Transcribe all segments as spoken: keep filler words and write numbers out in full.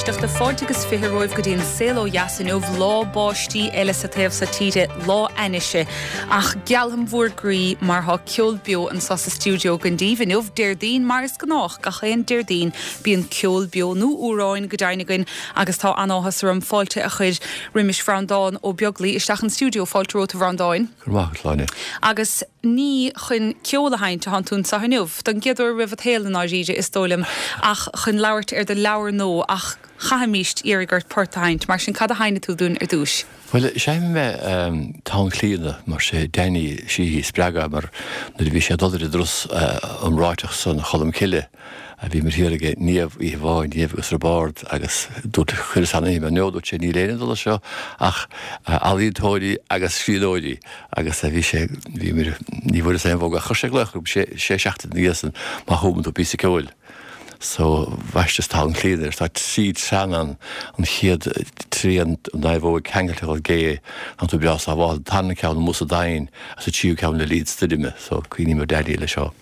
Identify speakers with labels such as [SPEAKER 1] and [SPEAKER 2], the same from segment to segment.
[SPEAKER 1] Isteach de fáiltegus fiche roimh go dtíon saoló jasanmh lá báistí eile sa taobh sa tíre lá ainiise ach gealham mhuirgraí mar tha ceol bio an sa sa stúdio gandíh inmh deirdaín mar is gnách ga chéan deirdaín bíon ceol bio nó úráin go dainagain agus tá anáthas rum fáilte a chuid riimiis Bhrandáin ó beaglaí isteach an stúdio fáilte róta Bhrandáin.
[SPEAKER 2] Curmáchláine.
[SPEAKER 1] Agus ní chun ceola haint a tún sa hanmh, don giadú rih héal an áide is dólam ach chun labhairt ar de leabhar nó ach chahamíist iarigart portahaint mar sin cad a haine tú dún ar dúis.
[SPEAKER 2] Well, séim me um, tá clíana mar sé déine sí spreaga mar na bhí sé dodar drus an ráiteach san cholam ciile a bhí mar hiige níomh í bháin níomh gus rabád agus dút chuir san éime neodú sé ní léana dola seo ach alíontóirí agus scríóirí agus a bhí sé bhí mar ní bhfuir sé bhóga chuise lechuúb sé sé seachta níosan má thumann tú písa ceil. So bhaistas tá an clíidir, tá siad seanan an chiad trí an naimhóg hengelteil gé an tú beas a bháil tanna ceann musa dain as a tíú ceann le líd studime, so cuioine mar deadí le seo.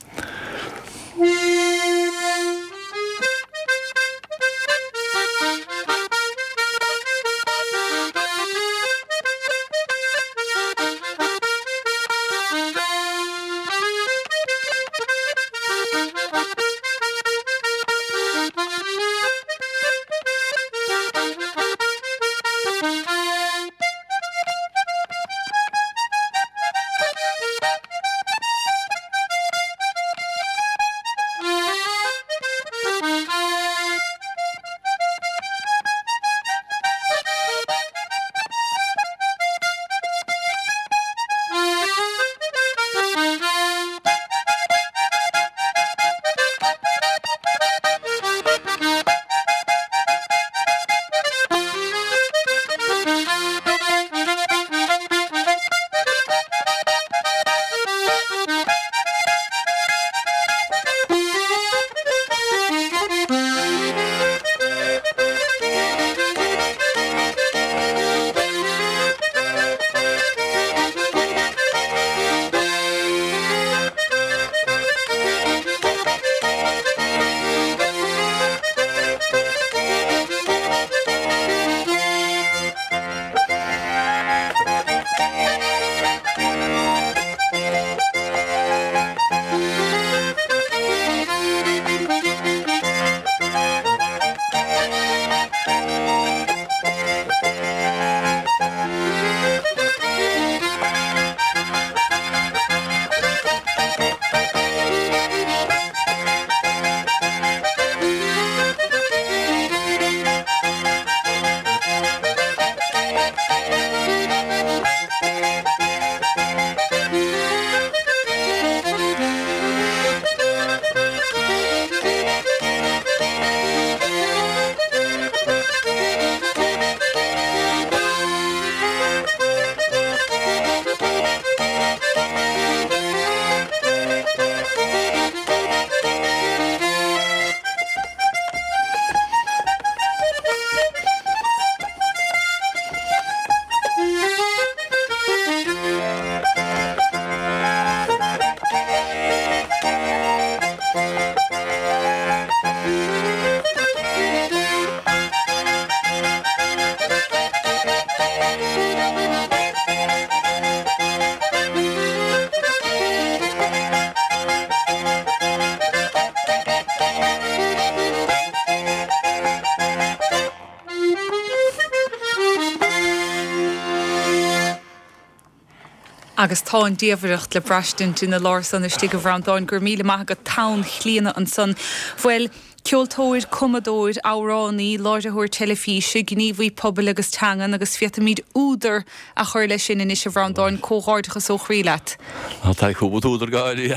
[SPEAKER 2] Agus tá an díomhreacht le breistint in na lár san istí go Bhrandáin gur míle maith go tán chlíana an san bhfuil ceoltóid, cumadóid, áránaí, láideúir telefíse, gníomhaí pobl agus teangan agus fiatamíd údar a chuir lei sin in is Bhrandáin cóghardachas ó chríleat. Tá chubad údar gáilí.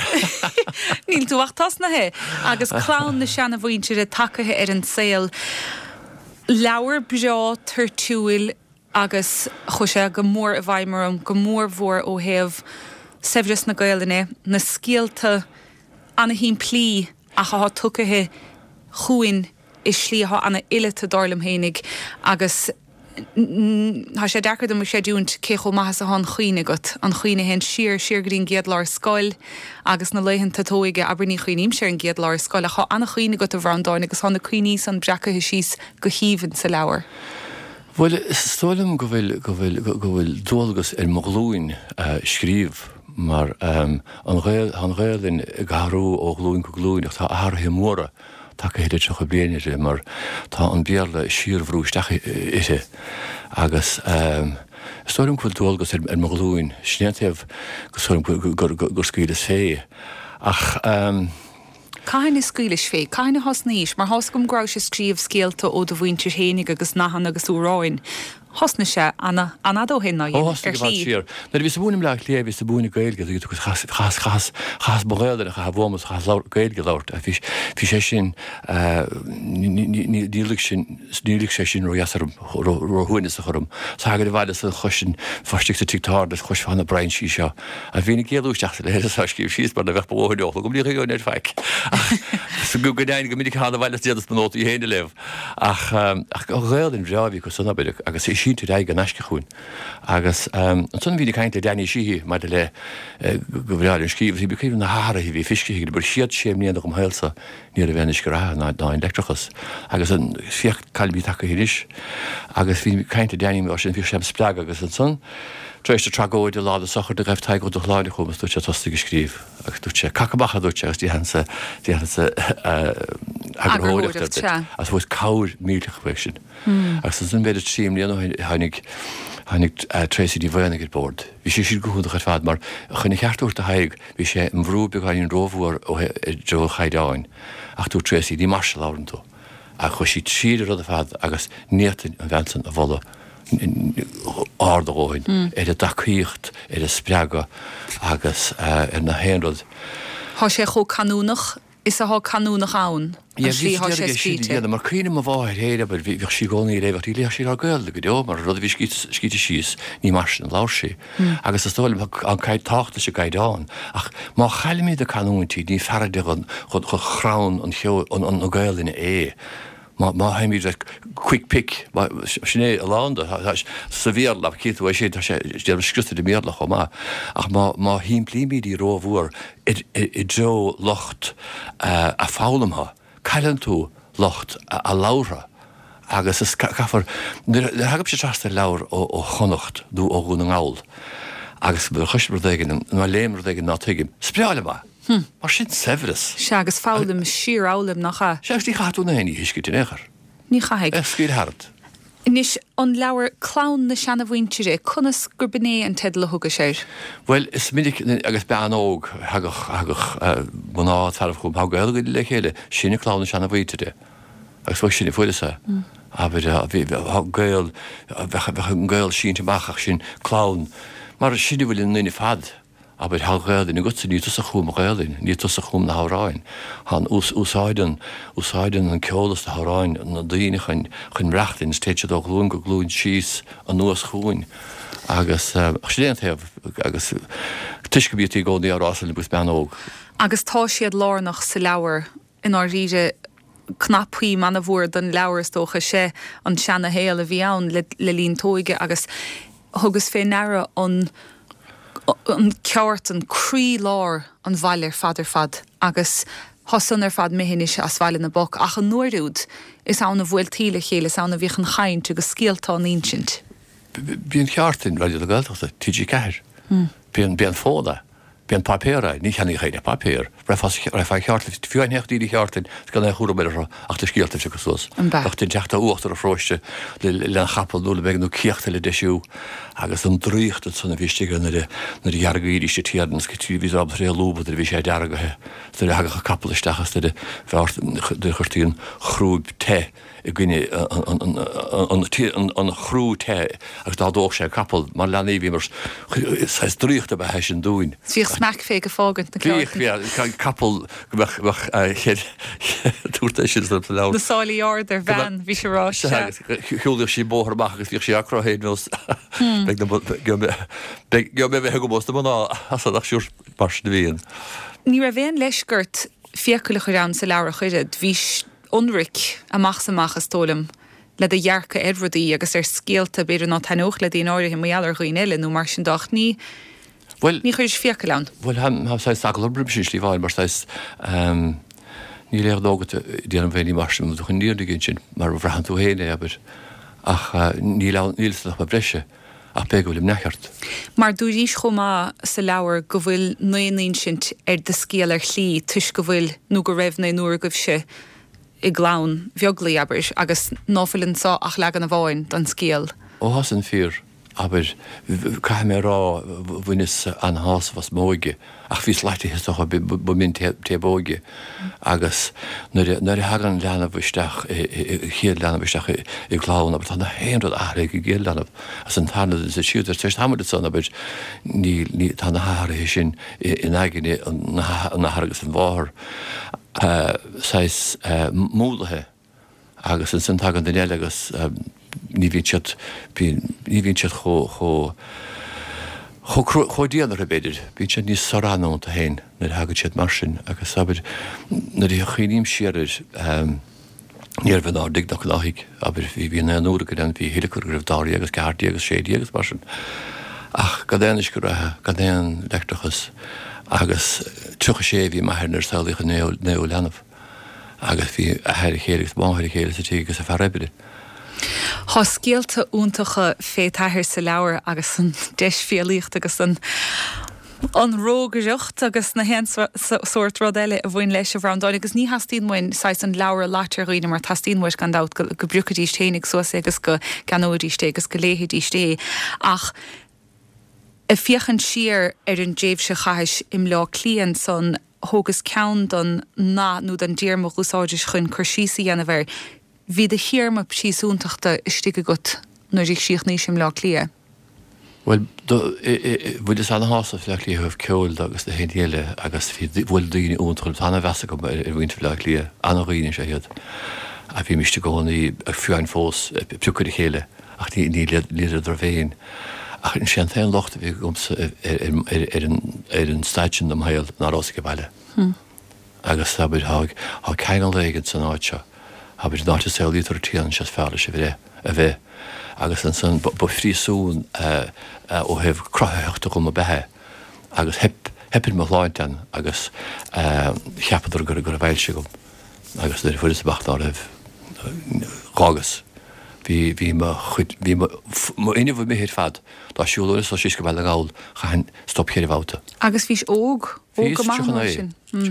[SPEAKER 1] Níl tú achtas na he agus clán na seanna bhaointear a takathe ar an saoil. Leabhar breá tar túil agus chuise go mór a bhaimmeram, go mór mhór ó thaobh sibhreas na Gaeilge, na scialta anna hín plí a cha tucathe chuin is slíthe anna ile a darlam hénig agus Tá sé dechar do sé dúnt cécho maithas a an chuoine got an chuoine hen siir siir goín géad lár scoil agus na leihann tatóige aberní chuoinim sé an géad lár scoil a chu anna chuoine got a bhrandáin agus hána cuioní san breacha síos go híhann sa leabhar.
[SPEAKER 2] Well, stoilm go bhfuil go bhfuil go bhfuil dulgus ar moglúin scríb mar um, an réil an réilin garú ó glúin go glúin tá áthe móra tá go héidir go blianaide mar tá an béarla siirhrúisteach ite agus um, stoilm go dulgus ar ar moglúin snéantaobh go stoilm gur scuile sé ach um,
[SPEAKER 1] Caine scuile fé, caine has níos, mar has gom grá sé scríomh scéalta ó do bhaintir hénig agus nachan agus úráin. Hosna sé anna anadó hinna
[SPEAKER 2] sír. Na ví búnim le lé ví búna gailge chas boréidir a bhmas chas gailge láirt a fi sé sin dílik sin sé sin rohuiine a chum. Sa go bhile a chosin fastig a titar de chos fanna brein sí seo. A hína géúteach le cí síos bar a bheith bóideach, go mlí go net feic. Sa go godain go minic hána bhile déad nó í héine leh. Ach go réilinn bhráhí go sanna beidir agus sí tú raig an eisce chuún. Agus an tun bhí caiinte déanaí sihí mar de le go bhreáil scíomh, hí becíomh na hára hí bhí fiscií, bur siad séim níana go héilsa ní a bhénis go rá ná ná electrachas. Agus an fiocht calbí take híris, agus bhí caiinte déanaí mar sin bhí sem spleag agus an son. Tréiste tragóid de lá a sochar de raibh teig go do láide chumas dúte tosta go scríb, agus dúte cacabacha dúte agus díhansa díhansa agróideachta as bhfuil cáir mílteach bheith sin. Agus san beidir tríim líana hanig hanig tréisi dí bhhainnig ir bord. Bhí sé siad gohúnta fad mar chunig cheartúirta haig bhí sé an bhrú beáin róhúir ó dro chaidáin ach tú tréisi dí mar se láintú. A chu si tríidir rud a fad agus nétain an bhesan a bhla árdagóin, er a dacíocht, er a spreaga agus ar na héanrod.
[SPEAKER 1] Tá sé cho canúnach, is a há canúnach ann?
[SPEAKER 2] Ja, mar cíine a bháir héire, bar bhí sí gcónaí réhcht í lé sí ar gail go deo, mar rud bhí scíte síos ní mar an lá sé. Agus istóil an caiid táchta sé gaiidáin. Ach má chaimiid a canúintí ní feride chun chu chrán an an gailin é. Ma ma haimi de quick pick ma sné alanda sa bhíar le cíú sé sé skriste de méle go ma ach ma ma hím plimi die rohúr i jo locht a fálamha caian tú locht a lára agus is caafar hagab sé trasta leir ó chonocht dú ó gún an gáil agus be chuisberdéigen na léimerdéigen ná tuigim spreáile ma. Hm. Mar sin severas.
[SPEAKER 1] Se agus fálam sír álam nach cha.
[SPEAKER 2] Se tí chatú na héí hiisci in éair.
[SPEAKER 1] Ní chaig.
[SPEAKER 2] Escíd hart.
[SPEAKER 1] Nis an leabhar clán na seanna bhaintere chunas gur bené an tead le thuga séir.
[SPEAKER 2] Well, is minic agus bean óg hagach hagach buná tarh chum ha gail le chéile sinna clán na seanna bhaintere. Agus bfu sinna fuide sa. Aber bhí gail bheith an gail sínta bachach sin clán. Mar sinna bhfuil in fad. Aber há réilin go ní a chum réilin, ní a chum na háráin. Han úsáiden úsáiden an ceolalas a háráin na daine chun chun reachtain téite do glún go glún síos an nuas chuin. Agus séantaobh agus tuiscobítí ggódaí árásal bus bean óg.
[SPEAKER 1] Agus tá siad lárnach sa leabhar in á ríide knappuí manna bhór den leabharstócha sé an seanna héal a bhí ann le líon tóige agus thugus fé nera an an ceart an crí lár an bhailir fadidir fad agus hosan ar fad méhinise as bhile na boc ach an nuirúd is anna bhfuil tíle chéile is anna bhíchan chaint agus scéaltá nínsint.
[SPEAKER 2] Bíon ceartin radio le gailteachta tídí ceir. Bíon bíon fóda. Bíon papéra, ní cheanna chéine papér. Raibh ceart fiúnecht í cheartin gan é chuúra beidir ach tá scéalta se go sos. Ach tin teachta uachtar a fróiste le an chapel dúla beag nó ceachta le deisiú agus an dríocht sanna bhíiste na de jargaíí sé tíadans go tí ví ab ré lúba de bhí sé deagathe tar hagacha capelistechas de de chuirtíín chrúb te i gine an chrú te agus dá dóch sé capel mar lenaí bhí mar dríocht a bheit sin dúin.
[SPEAKER 1] Smack fé go fágant na
[SPEAKER 2] capel túirta sin le lá.
[SPEAKER 1] Na sálaí order bhean bhí sé rá.
[SPEAKER 2] Chúúlah sí bóthbach agus bhí sé acrohéid nos go mé bheith go bósta mná as ach siúr bar na bhíon.
[SPEAKER 1] Ní ra bhéon leisgurt fiacail chu ran sa leabhar chuide, bhí onric amach samach tólam le a dhearcha edrodí agus ar scéalta beidir ná tanóch le dtíon áirithe méallar chuoin eile nó mar sin dach ní
[SPEAKER 2] Well,
[SPEAKER 1] ní chuir fiaca leann.
[SPEAKER 2] Well, han ha sais saglar bribsin slíháin mar sais um, ní léir dógat déanam féinní marsin do chun níordiginn sin mar bhrehan tú héine aber ach uh, ní nílsach ba breise ach be gohfuil nechart.
[SPEAKER 1] Mar dúrís chomá sa leabhar go bhfuil nuonaon sint ar de scéal ar chlí tuis go bhfuil nó go raibh na nuair goibh se i glán bheoglaí aber agus nófuilinn sá ach legan a bháin don scéal.
[SPEAKER 2] Ó has an fír aber cai mé rá bhuinis an hás was móige ach vís leiti his doch bu min te bóige agus nuair hagan leanana bhisteach chéad leanana bhisteach i glán aber tá na héanrad ára go géal leanana as an tána sa siútar teist hamad san aber ní tá na hára sin in aigeine na háragus an bháthir sais múlathe agus an san tagan den eile agus ní bhín siad ní bhín siad cho cho cho díanar a beidir bhín siad níos soránónta hain na hagad siad mar sin agus sabid na dí chuoíim siarir níor bhí ná dig nach láigh aber bhí bhí na núra go den bhí hiilecur go raibh dáí agus ceartí agus sédí agus mar sin ach gadéanis go rathe gadéan lechtachas agus tucha sé bhí maithir saolaícha neo leanamh agus bhí a heir chéirgus báthir chéile sa tí agus a fearreibide.
[SPEAKER 1] Tá scéalta úntacha fétaithir sa leabhar agus an deis fialaíocht agus an an rógareocht agus na hen soort rud eile a bhain leis a bhrámdáin agus ní hastíon muin sais an leabhar látar roiine mar tastíon muis gan dát go briúchadí ténig so agus go ganóidí té agus go léhidí té ach a fiochan siar ar an déobh se chais im lá clían son hógus ceann don ná nó den díarmach úsáidir chun chuirsísa dhéanamh hí de hiarmap síosúntaachta istíige got nuair ag síoch níos sem lá clia.
[SPEAKER 2] Well, bhfuil is anna hása le lí thuh ceil agus na héile agus bhfuil daoine úntail anna bheasa go ar bhainte le lia anna roioine sé head a bhí miste gcónaí ag fiúin fós piúcair chéile ach ní líad ar bhéin ach in sé an lochta bhí gomsa ar an staidsin am héil nárás go bhaile. Agus sabid há ceann léigad san áitse habit náte sé lítar tían se fearla se bhé a bheith agus an san bu frísún ó heh crotheachta go bethe agus hepin mar láintean agus cheapadar gur gur a bhil se gom agus idir fuidir bachtá raibh rágus hí hí iine bh méhéir fad tá siúir so sí go bhile gáil chain stopchéir bhta.
[SPEAKER 1] Agus bhís óg ó go sin.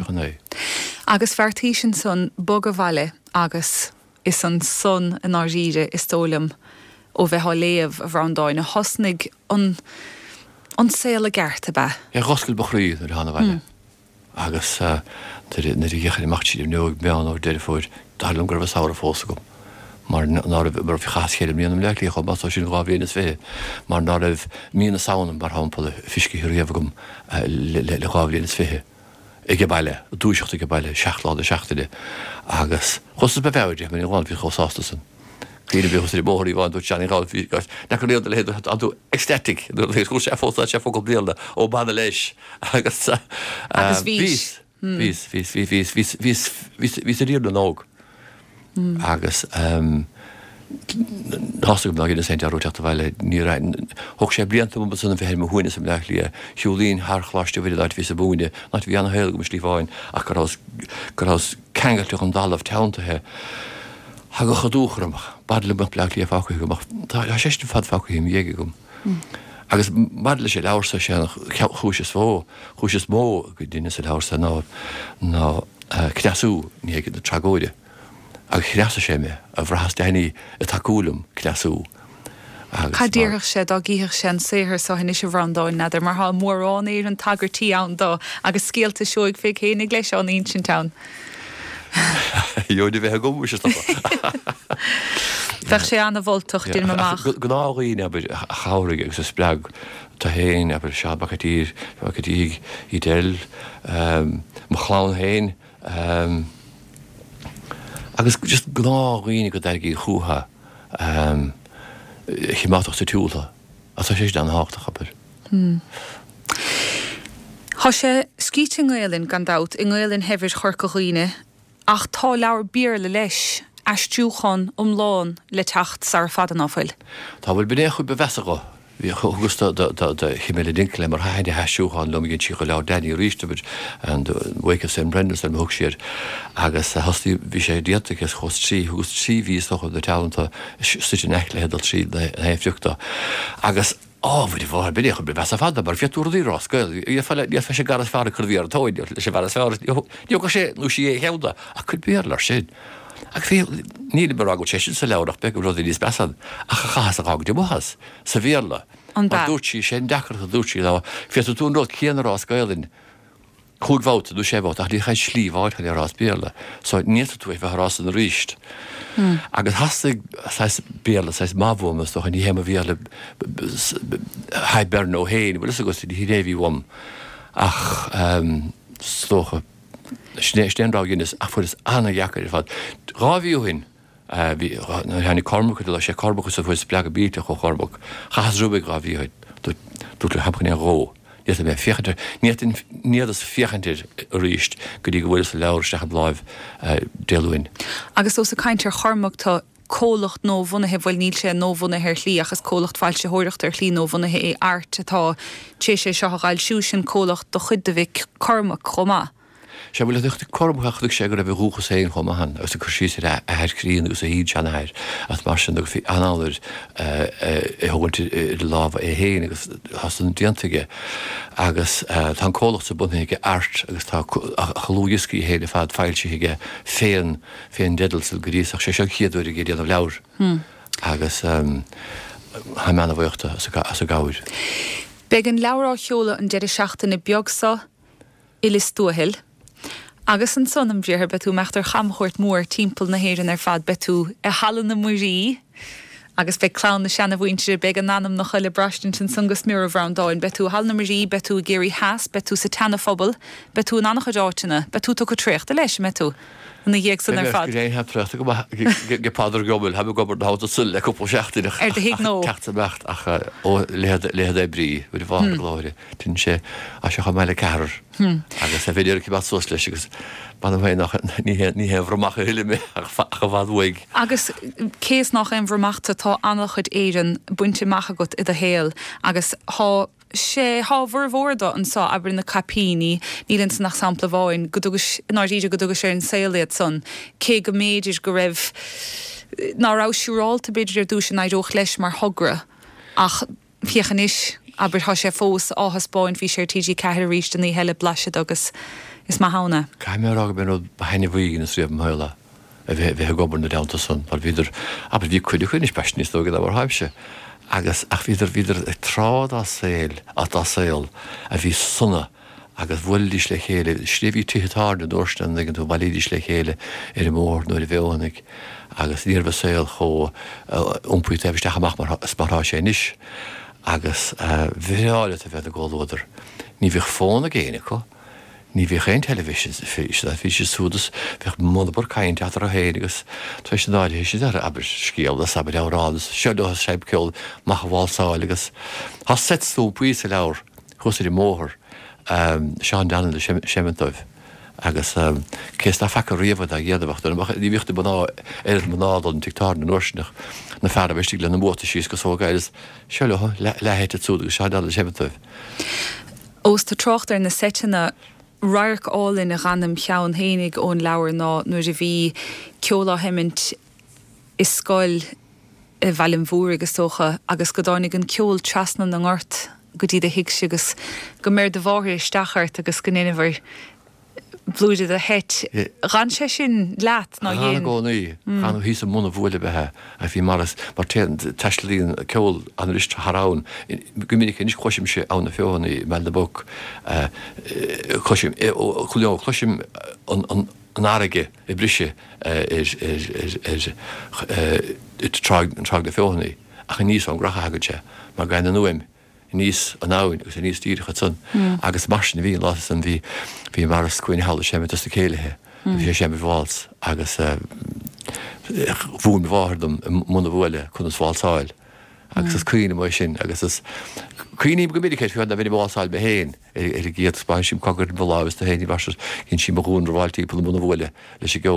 [SPEAKER 1] Agus feartí sin son bog a bhaile agus is an son an áíre is tólam ó bheith léamh a bhrámdáin a hosnig an anséla gcearta be.
[SPEAKER 2] É roscail bochríí ar hána bhaile agus na dhéchar imachtíí nuag meán ó deidir fóid darlumm gur bh saoir fósa gom mar nar bar fi chaaschéile míanam leichlí chu bas sin gá bhéana fé mar nar raibh mína saonam bar hápla fisci riamh gom le gábhlíana fithe. Ige baile, dúiseachta go baile seaachláda seachtaide agus chus be bheide man gháin hí chosástasan. Clína bhí chus bóirí bháin dú teanna gáil hí na go réad le adú estetic go sé fósta sé fóga blialda ó banna leis agus vís vís vís vís vís vís vís a ríad an óg agus Thasta go gin sé arúteachta bhile ní thug sé blianta mu sanna bheith mo huaine sem leich lia siúlín thchláiste bhile áit ví a búine, ná bhí anna héil go slí bháin ach gurrás cheangailteach an dálah teantathe ha go chodúchramach bad le leach lí fácha gomach tá séiste fad fácha hí dhéige gom. Agus bad le sé leirsa sé chúise fó chúise mó go duine sa leirsa ná ná cneasú ní na tragóide. Agus chreasa sé me a bhrehas daine a takeúlam cneasú.
[SPEAKER 1] Cadíirech sé dá gíhir sé séhir sa hinna sé bhrandáin nadidir mar há mórrán éar an tagartí an dó agus scéalta seoig fé chénig leis an ancient town.
[SPEAKER 2] Jo di bheith gom se
[SPEAKER 1] Fech sé anna bhilteach dil amach.
[SPEAKER 2] Gnáíine aber chairigh agus a spleag tá héin aber se bachatír bachatí í del mo chláán héin agus just gnáíine go d í chuútha chimáach sa túúla a tá sé an háach aber.
[SPEAKER 1] Tá sé scíte ngélinn gan dat i ngélinn hefir chorcaghine ach tá leabhar bír le leis astúchan umláin le techt sar fadan áfuil.
[SPEAKER 2] Tá bhfuil bin échu bevesagá. Vi agus de chimile dinkle mar haide heisiúchan lom ginn si go le Danny Richtebid an Wake Saint Brendan an hog siir agus hasí vi sé diategus chos trí hús trí ví soch de talenta si nechle hedal trí hefjukta agus áfu di bhar bin be bes fada mar fiúí ras fe sé gar far chuvíar toid sé ver Jo go sé nu si é heda a chud bearlar sin. Ag fé níle bar agil sésin sa leach be go rudí níos besad a chachas a agad mohas sa bhéla. An dúirtí sé dechar a dúirtí le fiú tún rud chéanarrás gailinn chuúghváta dú sé bhat a dí chaid slíháid chu rás béla, Sá níta tú bheith rás an ríist. Agus hasig béla sais máhmas do ní héma bhéle ha bern ó héin, bhil agus hí réhhím ach slócha Steinrá ginnis a fu is anna jacker fad. Rávíúhin hena cormach le sé corbachas a bfu spleag bíte chu chorbach. Chas rubig rávíid dú le hapchan ró. Ní mé fichante níad as fichantir ríist go dtí go bhfuil sa leirsteach bláimh déúin.
[SPEAKER 1] Agus ó sa caiintear chormachta cólacht nó bhunathe bhfuil níl sé nó bhunathe ar hlí achas cólacht fáil sé thuireacht ar hlí nó bhunathe é art atá té sé seo gáil siú sin cólacht do chud de bhic cormach chomá.
[SPEAKER 2] sé bhfuil duchtta cormchaach sé go a bh rúchas éon chomahan agus a chusí a heircríonn agus a híd seanhéir at mar sin fi anáir i thuhaint lábh é héin agus has an diantaige agus tá cólacht sa buntaige art agus tá chalúiscí héile fad feilseige féan féan dedalsil goríach sé seo chiadúir i géad an leabhar agus ha mena bhhaochta as a gáir.
[SPEAKER 1] Beg an leabhrá cheola an deidir seachtainna beagsa Ilistúhill. Agus an sonnam dréir betú meachtar chamchóirt mór timppel na héirann ar fad betú a hallan na muí agus be clán na seanna bhainte be an nanam nach chuile brastin sin sungus mí bhrándáin betú hallan na muí betú géirí heas betú sa tanna fphobal betú an annach dáitina betú tu go trécht a leis me tú na dhéag san ar fad.
[SPEAKER 2] Ré heb trecht go pádar gobal heb gobar dá a sul le cúpla seachtainach
[SPEAKER 1] ar de hiic nó
[SPEAKER 2] teachtabecht ach ó léad é brí bud bhá láire tin sé a se cha meile cearar agus a féidir cí bat sos leis agus ban bhé nach ní heh bhrmacha hiile mé a bhhaig.
[SPEAKER 1] Agus céas nach an bhrmachta tá annach chud éan buinte macha got i a héal agus há sé hábhar bhórda an sá aber na capíní nílann nach sampla bháin godugus náidir godugus sé an saoléad son cé go méidir go raibh nárá siúráilta beidir ar dúis an aidirch leis mar thugra ach fiochan aber tá sé fós áhas báin hí sé tíí ceir ríist í heile blaise agus is má hána.
[SPEAKER 2] Caiim á ben behéine bhuiigin na sríomh heile a bheit gobar na deanta son mar viidir aber bhí chuidir chuine speisní tógad a bhar haimse. Agus ach viidir viidir ag trád a saoil a dá saoil a bhí sunna agus bhfuildís le chéile sríomhí tuitá na dúirstein ag an tú bailídís le chéile ar i mór nuair i bheonig agus níor bh saoil cho umpuit ebhisteach amach mar spartá sé níis agus bhíáile a bheith a gáilúidir. Ní bhíh fóna géine chu ní bhí chéin television fi fi sé súdas bheith mbar caiin teatar a héin agus tu sé náid hé sé ar aber scéal a sab lerádas seúthe séib ceol macha bháilsáil agus Tá setú buí a leabhar chusir i móthir seán danan le sementóibh agus cés tá fecha riomhad a dhéadhacht ní bhíochtta baná ar manád an tictár na nuirsinach na fear bheití le na móta síos go sógáiles seúthe lehéite súda go seán danan le sementóibh.
[SPEAKER 1] Os tá trocht ar na setina Rairc álinn a ganam cheann hénig ón leabhar ná nuair a bhí ceola himint is scoil i bhheilm mhúr agus socha agus go dánig an ceol trasna na ngort go dtí a hiic agus go méir de bháthir stachart agus go néanamhar blúide a het ran sé sin leat ná dhéon.
[SPEAKER 2] Gánaí chu hí a mna bhla bethe a bhí maras mar teistlíonn ceol an rist thrán go minic níos choisiim sé anna feána me na bog choisiim chuleá choisiim an áige i brise trag na feánaí a chu níos an gracha agatse mar gain an nuim níos an áin agus a níos tíiricha san agus marsin bhí lá an bhí bhí mar cuoine hall séime a céilethe bhí séime bháils agus bhún bhádum muna bhile chun bháilsáil agus is cuioine mai sin agus cuoine go minic chuin a bhí bháilsáil be héin ar géad spáin sim cogur bhláhas a héanaí bhar cinn si marún bháiltíí muna bhile leis sé ggóil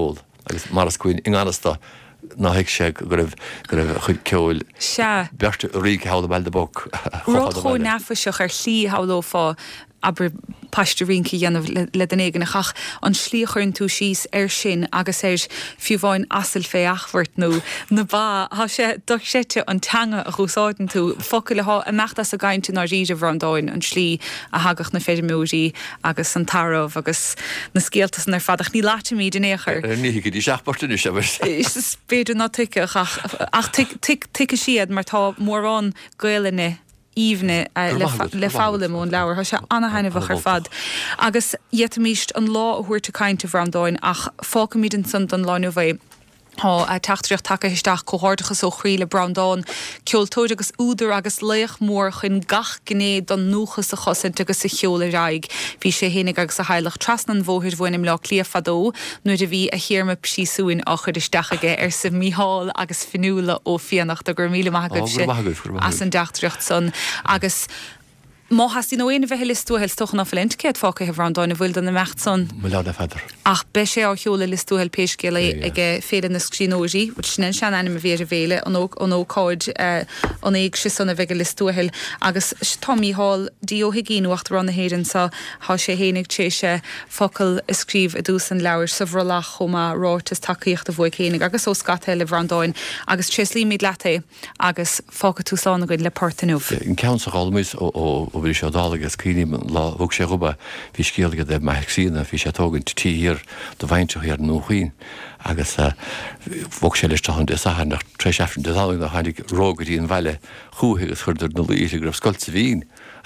[SPEAKER 2] agus maras cuioin inganasta ná hiic sé go raibh go raibh chud ceil beirte rí hála bail de bog.
[SPEAKER 1] Rud chó nefaseach ar slí háló fá aber pasteúrínci dhéanamh le den éigen chach an slíochurn tú síos ar sin agus éir fiúháin asal fé achhairt nó na bá há sé do séte an teanga a chuúsáin tú focail leth a meachtas a gaiint ná ríidir bhrandáin an slí a hagach na féidir múí agus an taramh agus na scéaltas ar fadach ní láte mí den éair.
[SPEAKER 2] Ní go dtí seachpartú se
[SPEAKER 1] Is féidir ná tuice ach tuice siad mar tá mórrán gaalaine íomne le fála mún leabhar tha sé anna hainmhah ar fad. Agus dhéta míist an lá thuirta caiinte bhrandáin ach fáca míad an san don láinú bhéh Tá a teachtaríocht take isteach cohortachas ó chríle Brandán, ceoltóid agus údar agus léoch mór chun gach gné don nuchas a chosint agus sa cheola raig. Bhí sé hénig agus a heilech trasnan bmhóthir bhfuinim le clia fadó, nuair a bhí a hiarrma psísúin á chud isteachige ar sa míháil agus finúla ó fiannacht a gur míle maithagah sé as an deachtaríocht son agus Má has í nó éana bheith listúhil stochan á flint céad fáca he bhrandáin a bhfuil don na mecht son.
[SPEAKER 2] Mula na fadar.
[SPEAKER 1] Ach be sé á cheola listúhil péiscéala ag féidir na scríóí, bud sin sean anim a bhéir a bhéile an ócáid an éag si sanna bheith listúhil agus Tommy Hall díohigíúachtar an na héirann sa há sé hénig té sé focail i scríb a dús an leabhar sa bhrolach chumá rátas takeíocht a bhfuil chénig agus ó scathe le bhrandáin agus tríslí míad leté agus fáca túsána goid le portanúh.
[SPEAKER 2] In ceansa gáilmuis ó bhí sé dálagus cíine lá bhg sé ruba hí scéalga de meachsína hí sé tógann tíír do bhaintteach ar nóchaoin agus bhg sé leis an de sa nach tre efn de dáling na hánig rógadí an bheile chuúthagus chuidir na líise gribh scoil sa bhín.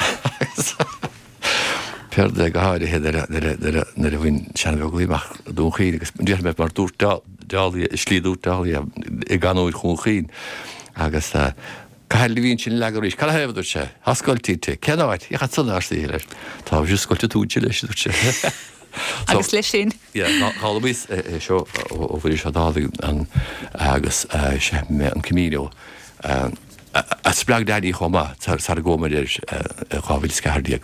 [SPEAKER 2] Per de go háide na a bhín sean bhglíach dúchaoin agus dtíar me mar dúrtáí slídúrtáí i ganúid chuúchaoin agus Cael hín sin legaríis, Cael hefadú sé, hascoiltíte, cenáid, i chat sanna arsí leis. Tá bhí scoilte túte leis dú sé.
[SPEAKER 1] Agus leis sin?
[SPEAKER 2] Chálamís seo ó bhfuil se dálaí an agus sé me an cimíó. A splag daí chomá tar a gómar ir chábhil scathardíag.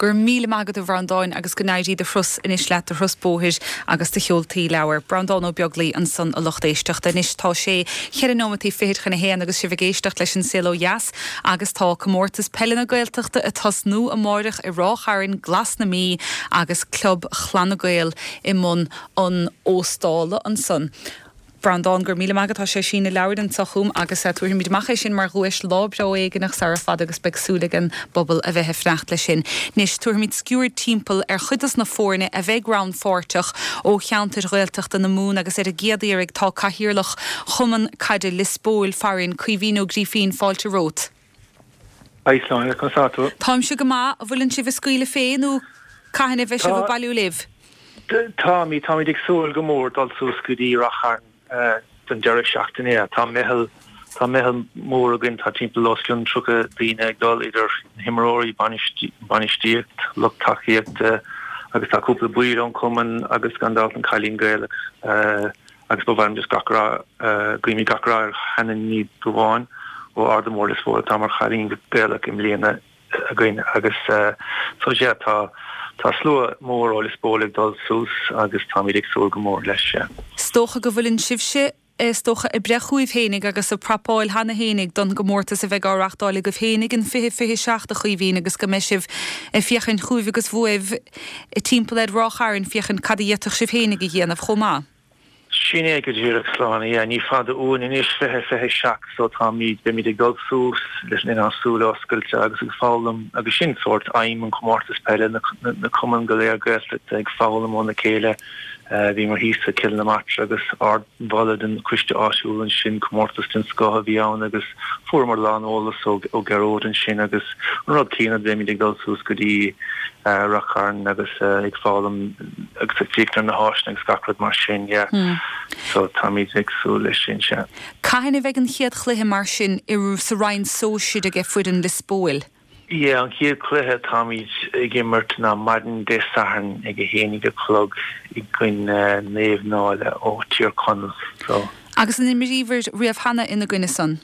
[SPEAKER 1] gur míle magad a Bhrandáin agus go naidí de frus inis leat a frusbóthir agus de cheoltaí leabhar. Bhrandáin ó beaglí an san a luchtéisteach inis tá sé chear nómatí féad chuna héan agus si bhgéisteach leis an Saoil Ó Eas agus tá comórtas pellin na Gaeltachta a tasnú a máireach i rácharin glas na mí agus club chlan na Gael i mun an óstála an san. Bhrandáin gur míle magad tá sé sin leabhar an sochúm agus a tuair míid maicha sin mar ghuis lábrá éigenach sa fad agus beagsúlagan bobbal a bheith hefnacht le sin. Nis tuair míid sciúir timppel ar chudas na fórne a bheith ground fórteach ó cheantar Gaeltachta na mún agus ar a géadírig tá caithíirlach chuman caiide Lisbóil farin cuihín ó grífín fáilte rót.
[SPEAKER 3] Aisláin consato.
[SPEAKER 1] Táim se go má a bhfuiln si bh scuile féin ó caihanna bheith se bh bailú libh.
[SPEAKER 3] Támi támi dig súil go mór dal súscudí racharn den deireh seachtain é. Tá mehel tá mehel mór agin tá timppla losciún trucha bhíine ag dul idir himróí banistíocht, lucht taíocht agus tá cúpla buir an cuman agus gandát an cailín Gaelach agus ba bhaim just gachrá gríimi gachrá ar cheann ní go bháin ó ardamór is fóil tá mar chailín Gaelach im líana agin agus so sé tá Tá slua mór ó Lisbóil dul sús agus tá míid ag súil go mór leis sé.
[SPEAKER 1] Stocha go bhfuiln sibse stocha i brechúibh hénig agus a prapáil hana hénig don go mórtas a bheith áreachtála go fénig an fihe fihe seach a chuhín agus go meisih i fiochan chuúibh agus bhuaibh i timppla rácharin fiochan cadíach sibh hénig i dhéanamh chomá.
[SPEAKER 3] Sinné go dúach sláánna é ní fada ún in is fethe fethe seach so tá míid be míid ag dul sús leis in ansúla oscailte agus ag fálam agus sin sort aim an comórtas peile na cuman go léir Gaelta ag fálam óna céile bhí mar híos a cill na mat agus ard bhile den cuiste áisiúil an sin comórtas den scotha bhí ann agus fuair lán ólas ó geród an sin agus an rud cína be míid ag dul sús go dtí racharn agus ag fálam agus ag fiachtar na háisna agus gacrad mar sin, yeah. So tá míid ag súil leis sin se.
[SPEAKER 1] Caihanna bheith an chiad chluthe mar sin i sa rainn sóisiúd a ag fuid an Lisbóil?
[SPEAKER 3] Ie, an chiad chluthe tá míid ag immert na maidin de saharn ag a hénig a clog i gcuin néamh náile ó tíor connas. So.
[SPEAKER 1] Agus an imiríomhar riamh hana ina gcuine san?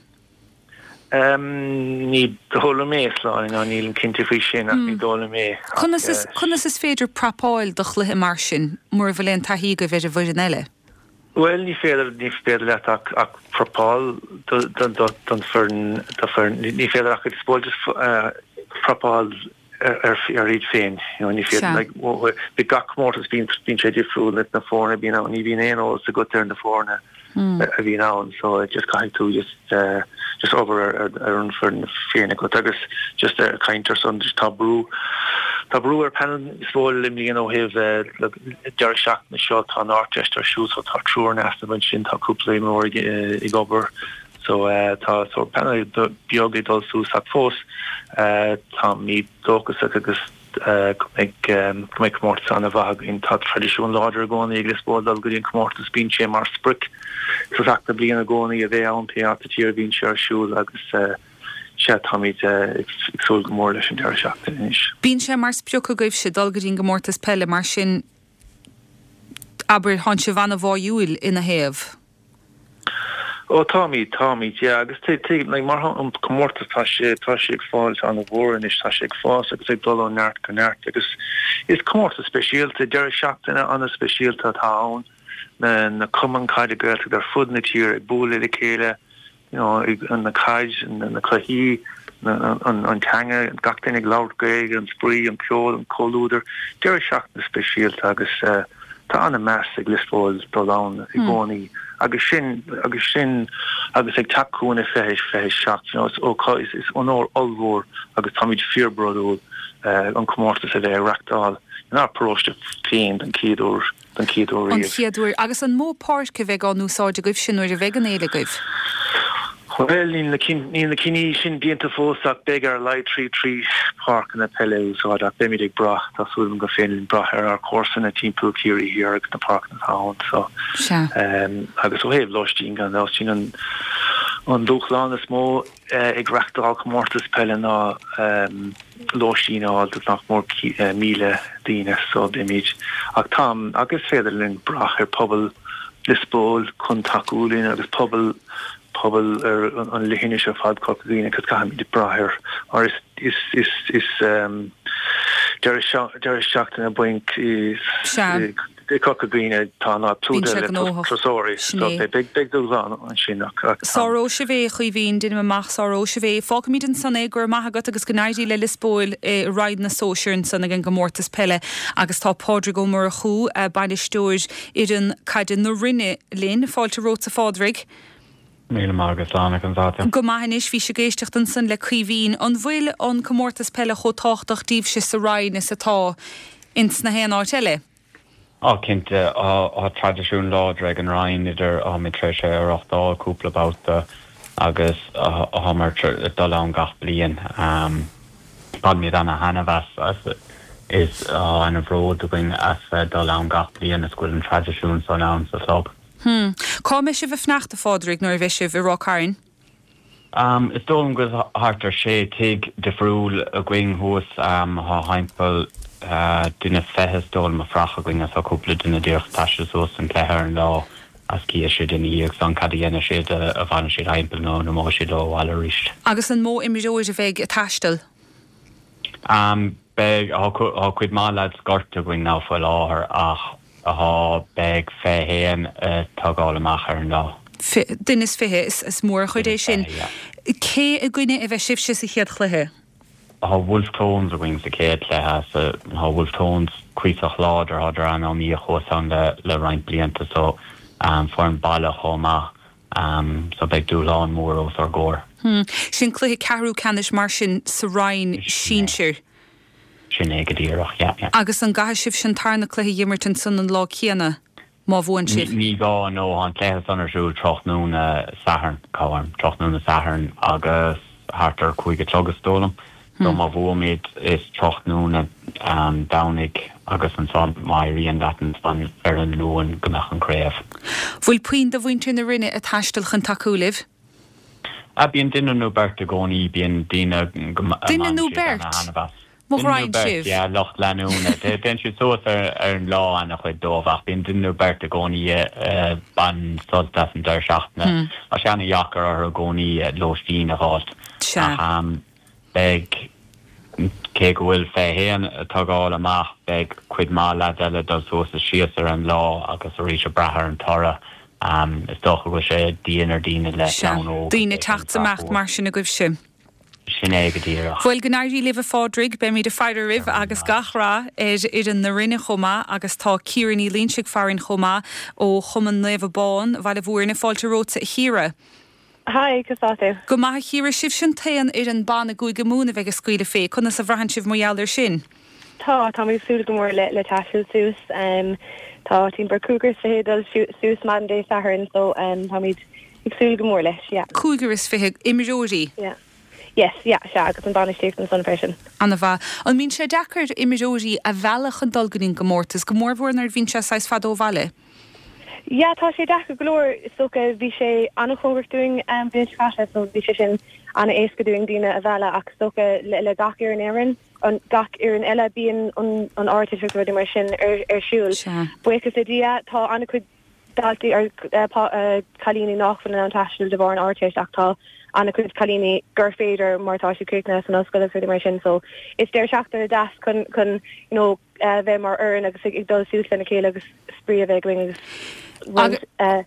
[SPEAKER 3] Um, ní dóla mé sláin an níl an cinnte fao sin ach ní dóla mé.
[SPEAKER 1] Conas is féidir prapáil do chluthe mar sin mór bhfuil taí go bheith a bhuiin eile?
[SPEAKER 3] Well, ní féidir ní féidir leat ach ach prapáil don fern ní féidir ach spóil prapáil ar iad féin. Ní féidir be gach mórtas bín sé difriúil le na fórna bín an ní bhín éon ó sa go ar na fórna a bhín ann, so just caiith tú just just over ar an fern féin go agus just a caintar son just tá brú Tá brú ar pen sbóil lim líon ó hih deir seach na seo tá áteist ar siús ó tá trúr nesta ban sin tá cúpla mór i gobar so tá so pen beag dul sús at fós tá mí dógus agus ag cummórtas an a bhag in tá tradiisiún láidir gcónaí ag Lisbóil dul go dtíon cummórtas bín sé mar spric so achta bliana gcónaí a bheith ann peata tíar bhín sé ar siúil agus sé táid agsúil go mór leis an deir seachtain inis.
[SPEAKER 1] Bín sé mar spiúcha goibh sé dul go dtíon comórtas pelle mar sin aber tháin sé bhana bháúil ina héamh.
[SPEAKER 3] Ó táid táid agus té mar an comórtas tá sé tá sé ag fáil an bhór inis tá sé ag fás agus ag dul an neart go neart agus is comórtas speisialta deir seachtainna anna speisialta tá ann na cuman caide Gaeltach ar fud na tír ag búla le céile you know, an na caid and na clahí an tanga an gachtain ag laut gaig an sprí an ceol an colúder deir seach na speisialta agus tá anna meas ag Lisbóil do lán i gcónaí agus sin agus sin agus ag takeúna feitheis feitheis seach you know, is ó is is onór olmhór agus táid fearbrodúil an comórtas a bheith reachtáil ná próiste féin an cíadúr an cíadúr
[SPEAKER 1] an cíadúr agus an mó páirce bheith an úsáide goibh sin nuair a bheith an éile goibh.
[SPEAKER 3] Well, in the kin in the kini sin dienta fósach begar light tree tree park in a pele so that bemidig bra that's what go fin bra her our course in a team pool kiri here at the park in town so
[SPEAKER 1] sure.
[SPEAKER 3] um agus so have lost in gan lost in an on dochlan is mo ag rachtal comórtas pele na um losin all the not more mile dine so image ag tam agus federlin bra her pobl Lisbóil chun takeúlin agus pobl pobl er an lehinne of fad cocaine cos can be braher or is is is is um There is shocked in a blink is the cockabine tána plúda trosóri so big big dús an an sin
[SPEAKER 1] Sáró se bvé chuí bhín duine amach sáró se bvé fág míid an sanna gur maithagat agus gnáidí le lispóil raid na sóisiún sanna gin go mórtas pelle agus tá pádra go mar a chuú baile stóir idir caidir na rinne linn fáilte róta fádrig.
[SPEAKER 4] Míle mágus lána an záte.
[SPEAKER 1] Go maihanis bhí se géisteach an san le chuhín an bhfuil an comórtas pelle cho táchtach díobh se sa raid na satá ins na héan áteile.
[SPEAKER 4] Á cinnte á tradiisiún ládra an rain idir á mi tre sé ar ochtá cúpla báta agus á mar dul an gach blian bad míad anna hanavas is an a bród going as dul an gach blian a scoil an tradiisiún san an sa club.
[SPEAKER 1] Hmm. Cá me se bh fneachta fádrig nóir bheith se bh rácarin?
[SPEAKER 4] Um, is dólam go hartar sé tig de friúil a going hús um, há haimpel Uh, duna fethe dólam a fracha going as a cúpla duna dúch taise sós an cléthar an lá as cí sé duna íag san cadíana sé a bhaine sé haimpel nó na mó sé dó bhil a ríist.
[SPEAKER 1] Agus an mó imimeóid a bheith a taistal?
[SPEAKER 4] Um, beg á cuid má leid scorta going ná foiil láthair ach aá beg féhéan tágáil amach ar an lá.
[SPEAKER 1] Dunas fithe is mór chuidééis sin. Cé a gcuine a bheith sibse sa chiad chluthe?
[SPEAKER 4] Tá wolf tones a wings a céad le has tá wolf tones cuiach láidir hadidir an am í a chós an le le rein blianta so um, for an bailla chomá um, so beag dú lá an mór os ar góir.
[SPEAKER 1] Hmm. Sin cluthe cearú canis mar sin sa rain sínsir.
[SPEAKER 4] Sin é go díireach, yeah, yeah.
[SPEAKER 1] Agus an gaith sibh sin tarna cluthe dhimmartin san an lá chéana má bhhain sibh.
[SPEAKER 4] Ní gá nó an cléas an arsú trochnúna saharn cáharm, trochnúna saharn agus hartar chuige trogus dólam. So má bhfuamid is trochnúna um, dánig agus an san mairíon datan fan ar an luúan gomach an créamh.
[SPEAKER 1] Bhfuil puin do bhainte na rinne a taistil chun takeúlibh?
[SPEAKER 4] A bíon duine nó bert a gcónaí bíon duine
[SPEAKER 1] duine nó bert? Mo rain sibh?
[SPEAKER 4] Ja, locht leúna. Den siú sós ar an lá anna chuid dómhach. Bíon duine nó bert a gcónaí ban soltas an deir seachna. A seanna jacar ar a gcónaí lóistín a hált.
[SPEAKER 1] Se.
[SPEAKER 4] Beg cé go bhfuil féhéan tágáil amach beg cuid má le eile dul sós a sios ar an lá agus a rís a brethar an tora um, is dócha go sé díon ar díine le
[SPEAKER 1] ó. Díine techt amach mar sin a goibh sin.
[SPEAKER 4] Sin é go díire.
[SPEAKER 1] Bhfuil gnáirí libh fádrig be míad a feidir rih agus gachrá ar an na rinne chomá agus tá círaní líonsigh farin chomá ó chuman nuamh bán bhile bhhuair na fáilte róta a híre.
[SPEAKER 5] Hi, Cassate.
[SPEAKER 1] Go maith híra sibh sin taan ar an banna gúi go múna bheith a scuile fé, chuna sa bhrahan sibh móheallir sin?
[SPEAKER 5] Tá, tá mí súil go mór le, le taisiúil sús. Um, tá tín bar cúgur sa hédal sús man dé saharn, so um, tá míid ag súil go mór leis, yeah.
[SPEAKER 1] Cúgur is fithe imimeóidí?
[SPEAKER 5] Yeah. Yes, yeah, se agus an banistíocht an san freisin.
[SPEAKER 1] Anna bha. An mín sé dechar imimeóidí a bhealach an dulganín go mórtas, go mór bhórnar bhín se sais fadó bhaile?
[SPEAKER 5] Ja, tá sé decha glór socha bhí sé anna chóirtúing an bhí chaise so bhí sé sin anna éascaúing dína a bheile ach socha le, le gach ar an éireann an gach ar an eile bíon an áirteach ruidir mar sin ar ar siúil. Buchas a dia tá anna chuid daltaí ar chalíní nachfuil an taisiúil de bhar an áirteach ach tá anna chuid chalíní gur féidir martá sé cúicna an oscail ruidir mar sin so is déir seachtar a das chun chun you know bheith mar ar agus ag dul sús lena chéile agus sprí a bheith going agus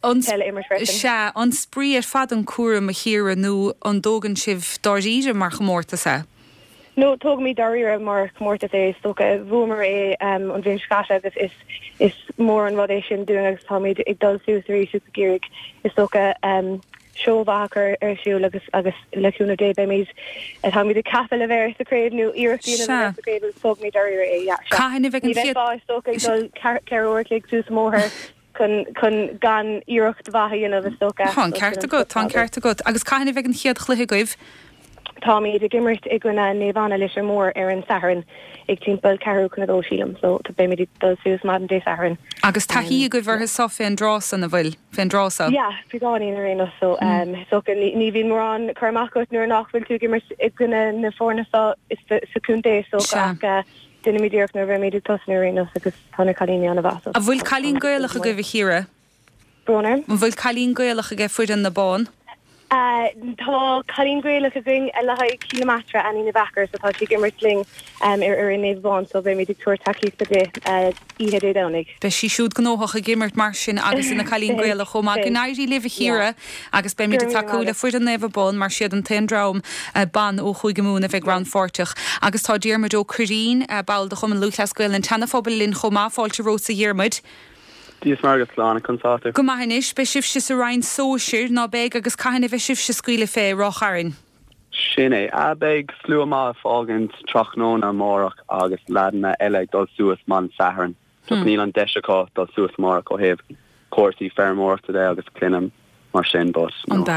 [SPEAKER 1] se an sprí ar fad an cuara a chéire nó an dógan sibh dáíre mar chomórta sa?
[SPEAKER 5] No, tóg mí daríre mar chomórta é sto a bhúmar é an bhíon scata agus is is mór an rudéis sin dúing agus táid ag dul súsaí súpagérig is sto seóhachar ar siú agus agus leúna dé be míid a tá míid a cafa le bhéir saréad nó iirtíína tóg mí daríre é
[SPEAKER 1] Cahanna bheith an
[SPEAKER 5] fiad sto dul ceirúirlaigh sús mórthair chun chun gan iirecht bhaíon a bheith stocha.
[SPEAKER 1] Tá ceart a go, tá ceart a go. Agus cahanna bheith an chiad chluthe goibh?
[SPEAKER 5] Tá míad a gimmert ag gona néomhánna leis ar mór ar an saharn ag timppel ceú chuna dó sílam, so tá bé míad dul sús mad an dé saharn.
[SPEAKER 1] Agus taí go bhar sa féin drásan a bhfuil, féin drása?
[SPEAKER 5] Ja, fiáí a réna so so ní bhín mór an chumachút nuair nachfuil tú gimmert ag gona na fórna is saúnté so Dinne mí dúach na bheith méidir tosnaína agus tána chalíní anna bhas.
[SPEAKER 1] A bhfuil chalín goilech a go bh chéire?
[SPEAKER 5] Brunner?
[SPEAKER 1] An bhfuil chalín goilech a go fuid an na bán?
[SPEAKER 5] Tá Colleen Gray le going a le kilometra an in backer so tá si gimmertling um, ar ar in néhán so be mé dictor taki de ihe dé danig.
[SPEAKER 1] Be si siúd gnóach a gimmert mar sin agus ina Colleen Gray le chomá gnáirí le hire agus be mé de takeúla fu an nefbon mar siad an tendram ban ó chuig gemúna bheith Grand Fortach agus tá Diarmid ó Curín ball de chum an Lucascuil an tannaphobal lin chomá fáilte Rosa Diarmid.
[SPEAKER 6] Díos margus lána consáta.
[SPEAKER 1] Go mainis be sibh se rain sóisiir ná beg agus caiinna bheith sibh se scuile fé rácharin.
[SPEAKER 6] Sinné a beg slú má fágant trachnóna mórach agus ladanna eile dul suas man saharan. Just níl an deisicá dul suas mórach ó hebh cuasaí fermór today agus clinam mar sin bus.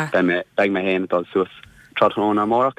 [SPEAKER 6] Beg me héana dul suas trachnóna mórach.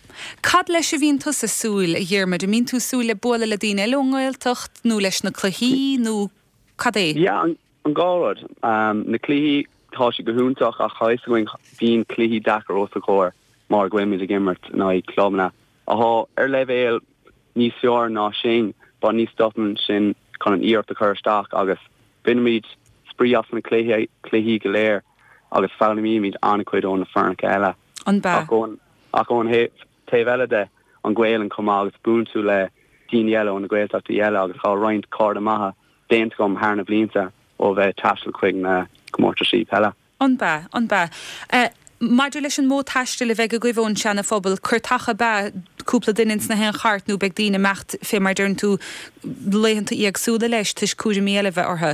[SPEAKER 1] Cad leis a bhín tusa súil a dhéarmid a mín tú súil le bóla le dtíine longailtocht nó leis na cluhí nó cadé?
[SPEAKER 6] Ja, an, an gárad. Um, na cluhí tá si go húntaach a chaisgoing bhín cluhí dachar os a chóir mar gweimi a gimmert na i clomna. Aha, ar levéil níos seoir ná sin, ba níos stopman sin con an íart a chuirteach agus bin míid sprí as na cluhí, cluhí go léir agus fána mí míid ancuid ón na fearnach eile.
[SPEAKER 1] An ba.
[SPEAKER 6] Ach ón taobh eile de an gweil an comá agus búntú le dín eile ón na gweilteachta eile agus chá roint card amaha déint gom hána blinta ó bheith tastal chuig na gomórta sí pela.
[SPEAKER 1] An ba, an ba. Uh, Maidir leis an mó taiste le bheith a goibhón seanna phobal, chuirtacha ba cúpla duine na hen chart nó beag dína mecht fé mar dúrn tú léhananta í agsúla leis tuis cúide míle bheith ortha.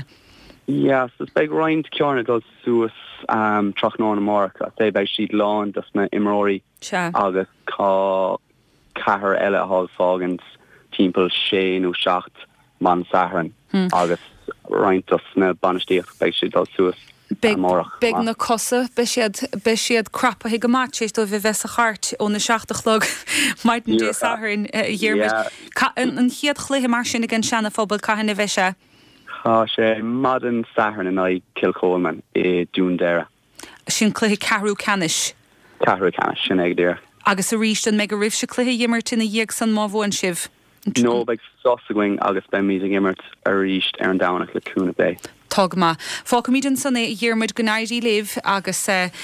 [SPEAKER 6] Ja, so beag roint cearna dul suas um, trachnóna mórach a sé beag siad lán dus na imróí agus cá cahar eile a hall fágant timppel sé nó seacht man saharan hmm. agus rointas na banistíoch beag siad dul suas mórach.
[SPEAKER 1] Beg na cosa be siad crapa hi go mátéis do bheith ves a chart ó na seachtalog maidin dé saharin dhéirmid. An chiad chléthe mar sin gin seanna phobal caihanna bheise?
[SPEAKER 6] Tá sé madan saharan in ai Kilcoleman i dún deire.
[SPEAKER 1] Sin cléthe carú canis?
[SPEAKER 6] Carú canis, sin ag deire.
[SPEAKER 1] Agus a ríist an mega rih se cléthe dhimmert in a dhéag san má bhin sibh?
[SPEAKER 6] No, beag sosagoing agus ben míad gimmert a ríist ar an dánach le cúna bé.
[SPEAKER 1] Tugma. Fáca míidir sanna dhéarmid gnáirí libh agus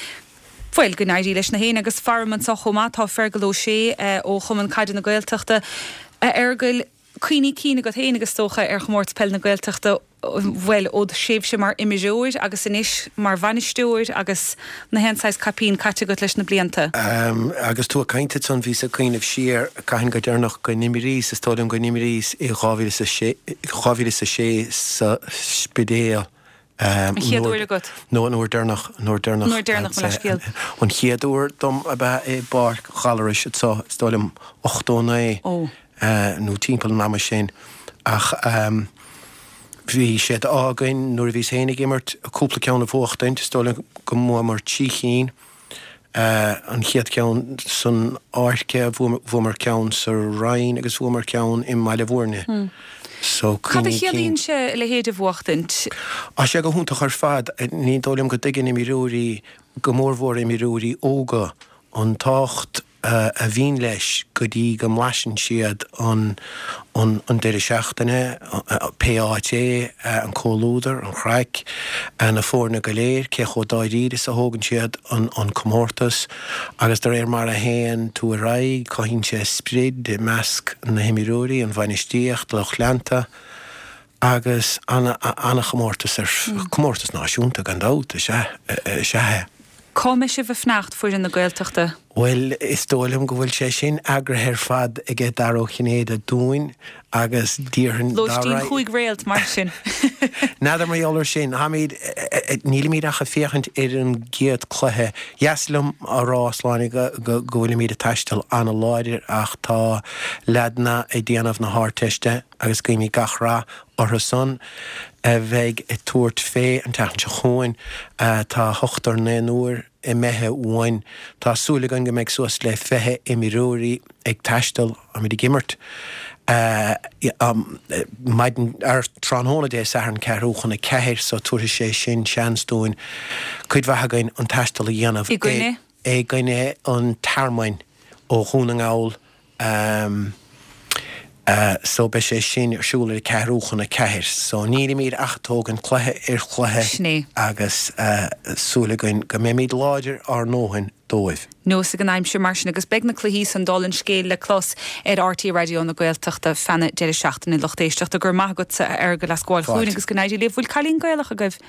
[SPEAKER 1] foiil gnáirí leis na héana agus farman sa chomá tá fergaló sé ó chuman caiidir na gailteachta argail cuioine cína go héana agus tócha ar chomórt pell na gailteachta bhfuil ó séb se mar imimeúir agus inis mar bhainisteúir agus na hensáis capín caite go leis na blianta.
[SPEAKER 7] Um, agus tú a cainte san ví a cuioineh siar caiin go dearnach go nimimiríos is tóim go nimimiríos i cháhí a sé sa spidéal. Um,
[SPEAKER 1] chiaadúir agat?
[SPEAKER 7] No, nóir dearnach nóir dearnach
[SPEAKER 1] nóir dearnach mar leiscéal.
[SPEAKER 7] An chiaadúir dom a bheith é bar chalaris tá stálim ochtóna é nó timppel náma sin ach um, hí séad ágain nuair a bhís hénig immert a cúpla ceanna bhachtaint stála go mó mar tíchéín an chiad ceann san áirce bhmar ceann sa rain agus bhmar ceann i meile bhórne.
[SPEAKER 1] Hmm. So Cad a chiaadíonn se le héad a bhachtaint?
[SPEAKER 7] A sé go húnta ar fad ní dólim go digan i miúí go mórmhór i miúí óga an tácht Uh, a bhín leis go dtí go mlaisin siad an an deire seachtainine P A T an cólúdar an chreic an a fórna go léir ce cho dáiríad is a thógann siad an comórtas agus dar éir mar a héan tú a raig caihín sé sprid i measc na himiúí an bhainisteocht le chleanta agus anna chomórtas ar comórtas náisiúnta gan dáta sethe.
[SPEAKER 1] Come se bh fnacht fuair in na gailteachta?
[SPEAKER 7] Well, is tólam go bhfuil sé sin agrathair fad i gceith daró chinnéad a dúin agus díorhann
[SPEAKER 1] Lóistín chuig réalt mar sin.
[SPEAKER 7] Nádar mar eolar sin, haíd níl míad acha féchant ar an géad chluthe. Jeaslam a rásláinna go bhfuil míad a taistal anna láidir ach tá ledna é déanamh na háteiste agus go mí gachrá ortha son a bheith i tuairt fé an teann se chuin tá hochtar néúair i methe uain. Tá súla gan go méid suas le fethe i miúí ag taistal a mí gimmert. Uh, um, maidin ar tránhóna dé sa an ceúchanna ceir so tuair sé sin seanstóin chuid bheithagain an taistal a dhéanamh é gine an tarmain ó chúna ngáil um, uh, so be sé sin arsúla ceúchanna ceir so níl míad achtógan chluthe ar chluthe agus uh, súlagain go mé míad láidir ar nóhain dóibh.
[SPEAKER 1] No sa gan aimimse mar sin agus beg na chluhí an dálinn scéil le clos ar R T Radio na Gaeltachta fena de seachtain in lochtéisteach a gur maigad ar go le sáil chuún agus go naidir le bhfuil chalín Gaelach a goibh.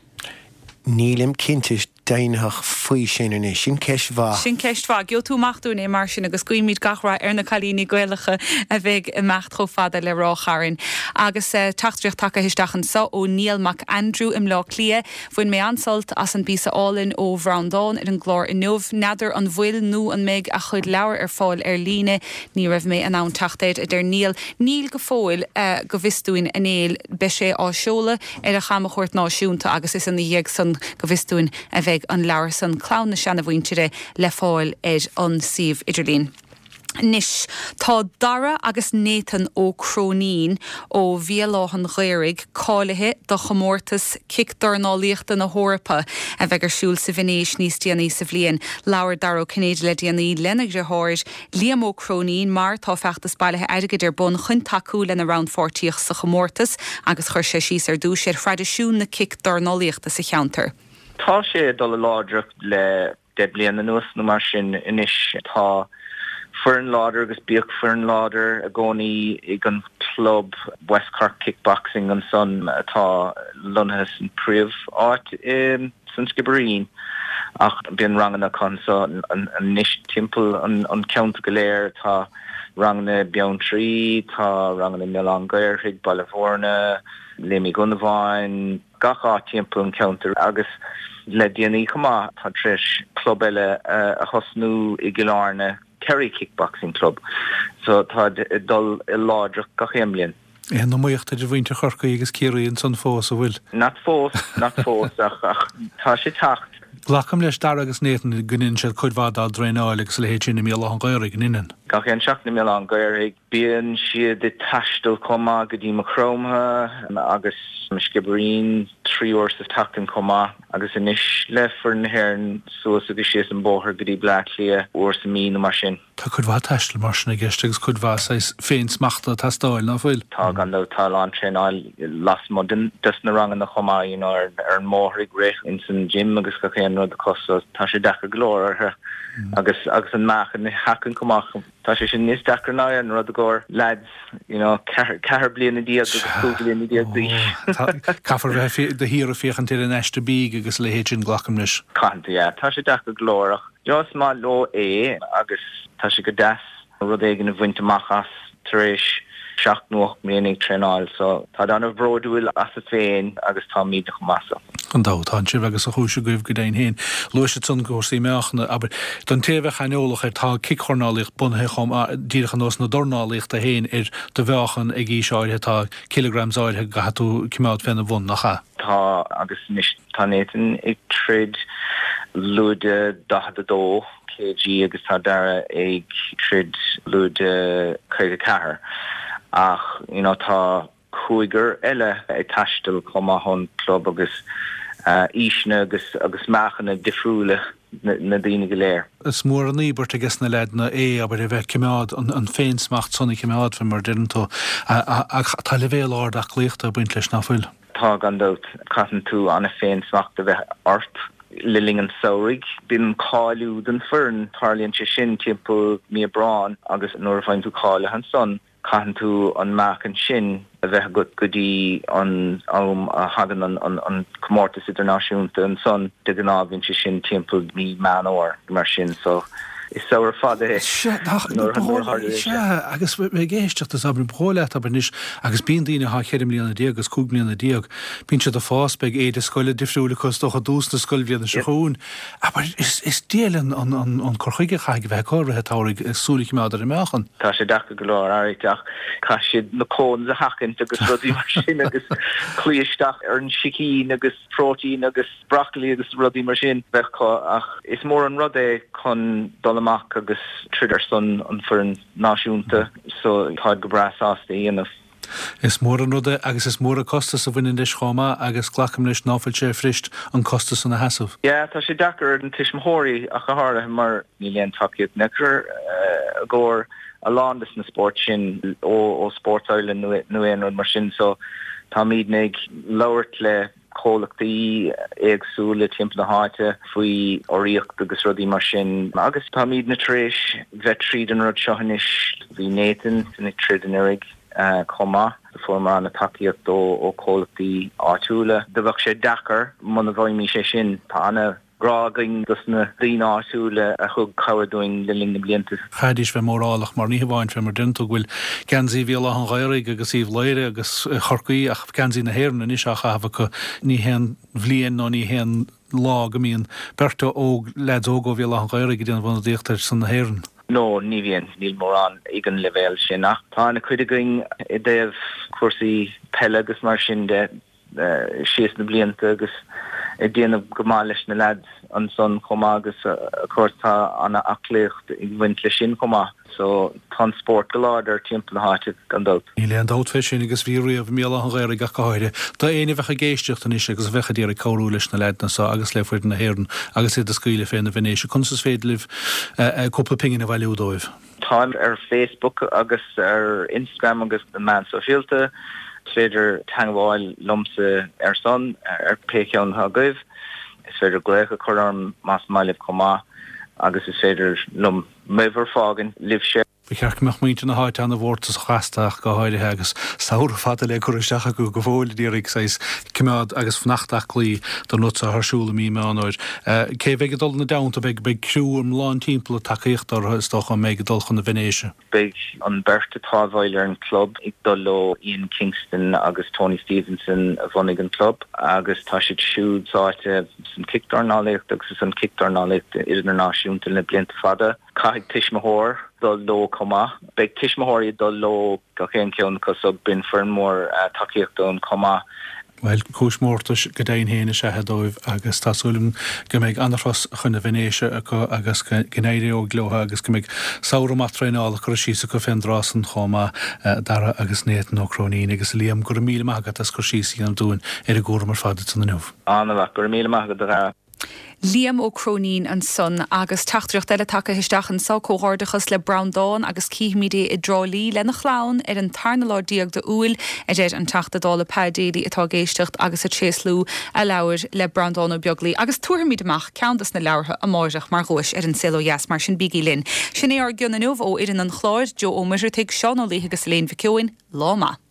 [SPEAKER 7] Nílim cintis dainach faoi sin in sin ceisbha.
[SPEAKER 1] Sin ceisbha, geo tú machtún é mar sin agus cuiimiid gachra ar na chalíní Gaelacha a bheith i mecht cho fada le rá charin. Agus tachtreacht take histeachan sa ó Neil Mac Andrew im lá clia, bhain mé ansalt as an bísa álinn ó Bhrandáin ar an glór in nómh neidir an bhfuil nó an méid a chud leabhar ar fáil ar líne, ní raibh mé an ann tachtéid idir Neil. Níl go fóil uh, go bhistúin in éil be sé á seola ar a chama chuirt náisiúnta agus is in dhéag san go bhistúin a bheith an leabhar san clán na seanna bhaintere le fáil ar an Siomh Idirlín. Nis, tá dara agus Nathan ó Cronín ó Bhéaláchan Ghaerig cáilethe do chomórtas cictarnálaíochta na hórpa a bheith gur siúil sa bhinéis níos déanaí sa bhliain. Leabhar dara ó cnéad le déanaí lenaigh de háir Liam ó Cronín mar tá feachtas bailithe airgid ar bun chun taú lena round fortíoch sa chomórtas agus chuir sé síos ar dús ar freidiisiún na cictarnálaíochta sa cheantar.
[SPEAKER 3] Tá sé dul láidir le de bliana nuas na mar sin inis tá Fern Lauder agus Bíoch Fern Lauder a gcónaí ag an club West Cork Kickboxing an son atá lunhes an príomh áit um, san Skibbereen ach bíon rangana consa an, an, an nish timple an, an count galéir tá rangana Beontrí, tá rangana Milan Gairhig, Balavorna, Lemi Gunavain, gacha timple an counter agus le déanaí chumá tá tris club eile uh, a hosnú i Gilárne Kerry Kickboxing Club. So tá dul i láidir gachéimlíonn.
[SPEAKER 8] É nó muocht idir bhainte chorcaí agus círaíonn san fós a bhfuil.
[SPEAKER 3] Not fós, not fós ach, ach tá sé tacht.
[SPEAKER 8] Glacham leis dar agus Nathan gnin se chudhádal dreanáil agus le héidir na Bhéaláchan Ghaerig innen.
[SPEAKER 3] Gachéan seach na Bhéaláchan Ghaerig bíonn siad de taistil comá go dtí mo chromha agus me Skibbereen trí uair sa tachtan comá agus inis le for na haireann suas agus sias an bóthir go dtí Blacklia uair sa mí na mar sin.
[SPEAKER 8] Tá chudhá taistil mar sin a gceist agus chudhá féin smachta tastáil ná bhfuil.
[SPEAKER 3] Tá gan le tá an tréáil las mo dus na rangan na chomá you know, ar, ar an móthraigh rich in san gym agus gachéan rud a costa tá sé dechar glór ar agus agus an mach an hacan comach tá sé sin níos dechar ná an rud a gcóir lads you know cehar bliana díag agus cú bliana díag dí.
[SPEAKER 8] Caafar bheith de híar a féchan tíir an eiste bíg agus le héidir glacham leis.
[SPEAKER 3] Canta, yeah, tá sé dechar glórach. Jos má lo é agus tá sé go das rud éigen a bhainteachchas tar éis seach nuach mléananig tréáil, so tá an a bhródúil as a féin agus tá míad go massa.
[SPEAKER 8] An dá tá sibh agus a chúise goibh go daon héin. Luise san gcósaí meachna, aber don taobh chaneolalacha tá cicchornálaíocht bunthe chum díirichan os na dornálaíocht a héin ar do bheachan ag í seáirthe tá kilograms áirthe go hatú cimáid fena bhun nach cha.
[SPEAKER 3] Tá agus níos tá Nathan ag trid luide dahad a dó kg agus tá dara ag trid luide chuige cahar. Ach, you know, tá chuiger eile ag taistil comá hon club agus uh, ísne agus agus meachchanna difriúla na, na daoine go léir.
[SPEAKER 8] Is mór an íbert a gas na leidna é aber a bheith cimeád an, an féinsmacht sonna cimeád fan mar dintó ach tá le bhéal ard ach léachta buint leis na fuil.
[SPEAKER 3] Tá gan dát catan tú anna féinsmacht a bheith ort Lillingan Saurig bin cáilú den fern tarlíonn sé sin timppel mí brán agus nuair a fáin tú cáile han son. Caitheann tú an meach an sin a bheith go gotí an am a hagan an an an comórtas idirnáisiúnta an son de gan ábhíonn sé sin timppel mí man óir mar sin so is saoir fada é.
[SPEAKER 8] agus mé géisteach a ab bhóile aber níos agus bíon daoine há chéirim líanana díag agus cúg líanana díag bín se a fásbeig éidir scoile difriúla costoch a dús na scoilbhíanana se chuún. Aber is is déalan an an an corchuige chaig bheith choirithe táirigh súlaigh meáidir i meachan.
[SPEAKER 3] Tá sé decha go leir áiteach cá siad na cón a hacinn agus rudí mar sin agus clíisteach ar an sicín agus prótín agus bracolaí agus rudí mar sin bheith ach is mór an rud é chun amach agus tridar son an for an náisiúnta so táid go brasásta íanamh.
[SPEAKER 8] Is mór an rud agus is mór a costas a bhainn leis chomá agus ghlacham leis náfuil sé frist an costas an na hasamh.
[SPEAKER 3] Ja, tá sé dechar an tiismthóirí a chathra mar ní leon takeíod necr a ggóir a lándas na sport sin ó ó sportáile nuaon mar sin so tá míad nig labhairt le cholachtaí éagsúla timp na háite faoi oríocht agus rudí mar sin. Agus tá míad na tréis bheith tríd an rud seohanis bhí Nathan sin ag tríd an irig comá de form an na takeíocht ó ó cholachtaí áitiúla. De bhah sé dachar man a bhaimí sé sin tá anna Gragin dus na dí áisiúle a chug cabhaúin le ling na bliantas.
[SPEAKER 8] Chadís bheith mórálach mar ní bháin fe mar dinto bhfuil ceansaí bhí an gairig agus íh léire agus chorcaí ach ceansaí na hhéirna is a chafa go ní hen bhblion nó ní hen lá go mííon berta ó leid ógó bhí an gairig déan bhna díochttar san na hhéirn.
[SPEAKER 3] No, ní bhíon níl mór an ag an levéil sin nach. Tá na cuidegaing i déobh cuasaí pelle agus mar sin de sios na blianta agus I déanamh go maith leis na lads an son comá agus a cuairtá anna aclaocht i bhaint le sin comá. So tá sport go láidir timp na háite gan dult.
[SPEAKER 8] Ní leon dát fé sin agus bhí riamh míle an gaiir ga cáide. Tá éana bhecha géisteach an is agus bhecha díar choú leis na leid na sa agus le fuid na hhéirn agus é a scuile féin na bhnééis chun sa féadlih cúpla pingin a bhilúdóibh.
[SPEAKER 3] Tá ar Facebook agus ar Instagram agus na man sosiálta. Féidir tangháil lumsa ar son ar péceann thugah, is féidir glécha chorm más mailibh comá agus is féidir lum mehar fágan libh sé.
[SPEAKER 8] Bhí cearc meach muinte na háite an bhórtas chasteach go háirithe agus saoir fada le chuiristeach go go bhóil dírig sais cumad agus fnachtach lí don nut a thsúla mí me anáid. Cé bheith dul na damta beag beag cruúm láin timppla takeíochttar stoch an méid dul chun na Venéise.
[SPEAKER 3] Beag an berta tábhaile an club ag dul ó Ian Kingston agus Tony Stevenson a bhanig an club agus tá siad siúd sáte san kictar nálacht agus san kictar nálacht idirnáisiúnta le blianta fada. Caithigh tiismethór dul ló comá. Beag tiismethóirí dul ló go chéan ceann cos sub bin fearn mór takeíocht an comá.
[SPEAKER 8] Weil cúis mórtas go daon héana se hedóibh agus tásúlim go méid anarfas chun na Venéise agus gnéirí ó glótha agus go méid saoram atraála chu sísa go féin drásan chomá dara agus néan ó crónín agus líam gur mí agat as chu síí an dún ar a gúra mar fada san na nuh.
[SPEAKER 3] Anna gur mí agad a
[SPEAKER 1] Liam ó Cronín an son agus tachtreacht eile take histeachchan sa cóhardachas le Browndáin agus cíhmidé i drálí lena chlán ar an tarnaládíag de úil a déir an taachtadála pedéí atá géistecht agus a tréslú a leabhar le Browndáin ó beaglí agus tuairmid amach ceantas na leabhartha a máireach mar ghuis ar an silo yes mar sin bigí linn. Sin é ar gionanmh ó idir an chláir Jo ó muirteigh seán ó líthe agus léon bhiciúin láma.